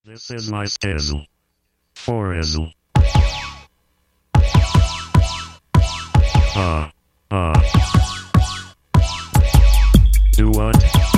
This is my skizzle. Forizzle. Do what?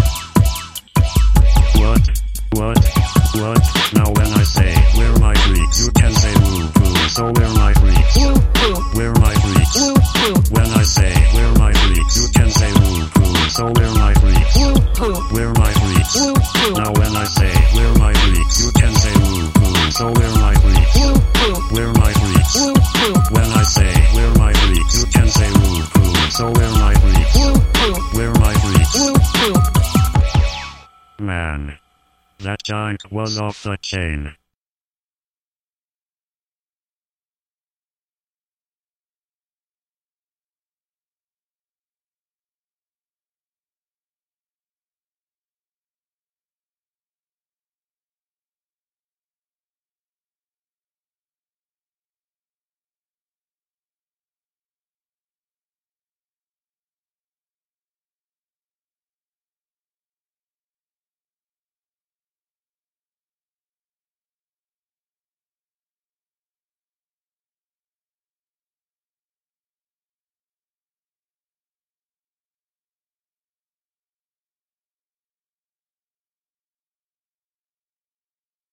What? Now when I say, we're my freaks, you can say woo woo. So we're my freaks. We're my freaks. When I say, we're my freaks, you can say woo woo. So we're my freaks. We're my freaks. Now when I say, we're my freaks, you can say woo woo. So we're my freaks. We're my freaks. When I say, we're my freaks, you can say woo woo. So we're my freaks. We're my freaks. Man, that giant was off the chain.